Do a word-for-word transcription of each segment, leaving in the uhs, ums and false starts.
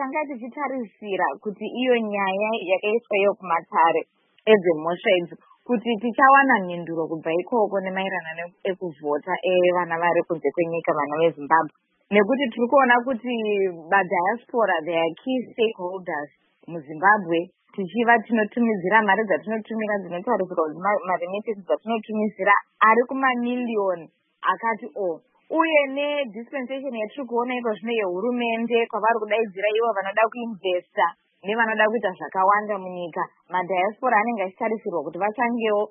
tanga tichitarisira kuti iyo nyaya yakaiswayo kumatare edzimhosva idzi kuti tichawana mhinduro kubva ikoko nemaererano ekuvhota evana vari kunze kwenyika, vana veZimbabwe, nekuti tiri kuona kuti madiaspora they are key stakeholders muZimbabwe. Tichiva tinotumidzira mari dzatinotumira dzinotarisirwa kuti maremittances dzatinotumizira ari kumamiliyoni akati o, uye nedispensation yatiri kuona iko zvino yehurumende kwavari kudaidzira ivo vanoda kuinvesta nevanoda kuita zvakawanda munyika. Madiaspora anenge achitarisirwa kuti vachangewo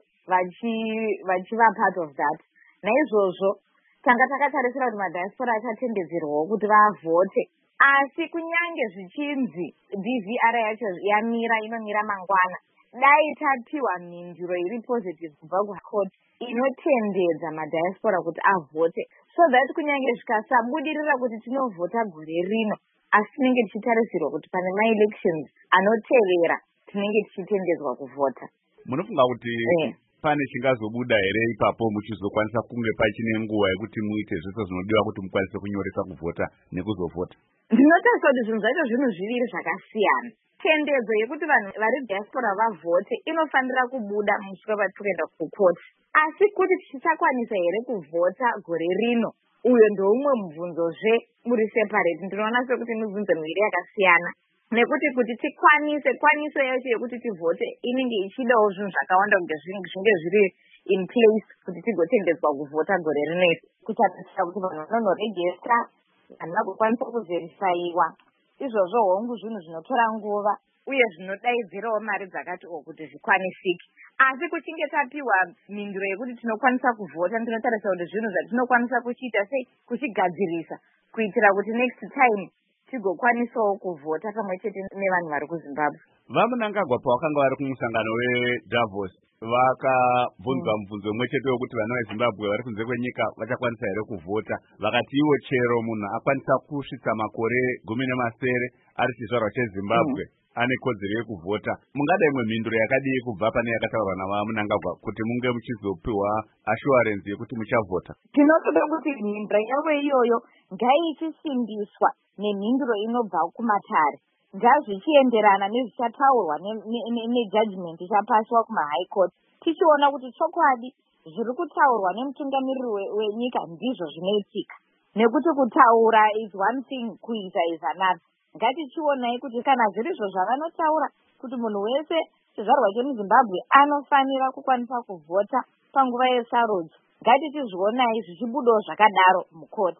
vachiva part of that. Naizvozvo tanga takatarisira kuti madiaspora achatendedzerwawo kuti vavhote, asi kunyange zvichinzi D V R yacho yamira inomira mangwana, dai tapiwa mhinduro iri positive kubva kucourt inotendedza madiaspora kuti avhote, so that kunyange zvikasabudirira kuti tinovhota gore rino, asi tinenge tichitarisirwa kuti pane maelections anotevera tinenge tichitendedzwa kuvhota. Munofunga kuti eh, pane chingazobuda here ipapo muchizokwanisa kunge pachine nguva yekuti muite zvese zvinodiwa kuti mukwanise kunyoresa kuvhota nekuzovhota? Ndinotarisa kuti zvinhu zvacho zvinhu zviviri zvakasiyana. Tendedzo yekuti vanhu vari diaspora vavhote inofanira kubuda mushure patikuenda kukoti, asi kuti tichakwanisa here kuvhota gore rino, uyo ndoumwe mubvunzozve muri separate. Ndinoona sekuti mibvunzo miviri yakasiyana, nekuti kuti tikwanise kwaniso yacho yekuti tivhote inenge ichidawo zvinhu zvakawanda kuti zvinge zviri in place kuti tigotendedzwa kuvhota gore rino. Kuchatarisa kuti vanhu vanonoregistra, vanhu vagokwanisa kuverifaiwa, izvozvo hongu zvinhu zvinotora nguva uye zvinodaidzirawo mari dzakati o kuti zvikwanisike. Asi kuchinge tapiwa mhinduro yekuti tinokwanisa kuvhota, ndinotarisa kuti zvinhu zvatinokwanisa kuchiita sei kuchigadzirisa kuitira kuti next time tigokwanisawo kuvhota pamwe chete nevanhu vari kuZimbabwe. VaMunangagwa pavakanga vari kumusangano weDavos vakabvunzwa mubvunzo umwe chete wekuti vana veZimbabwe vari kunze kwenyika vachakwanisa here kuvhota. Vakati iwo chero munhu akwanisa kusvitsa makore gumi nemasere ari chizvarwa cheZimbabwe mm. ane kodzero yekuvhota. Mungada imwe mhinduro yakadii kubva pane yakataurwa navaMunangagwa kuti munge muchizopiwa assurance yekuti muchavhota? Tinotoda kuti mhinduro yavo iyoyo ngaichisindiswa nemhinduro inobva kumatare, ngazvichienderana nezvichataurwa nejudgment ichapaswa kumahigh court, tichiona kuti chokwadi zviri kutaurwa nemutungamiriri wenyika ndizvo zvinoitika, nekuti kutaura is one thing, kuita is another. Ngatichionai kuti kana zvirizvo zvavanotaura kuti munhu wese chizvarwa chemuZimbabwe anofanira kukwanisa kuvhota panguva yesarudzo, ngatitizvionai zvichibudawo zvakadaro mukoti.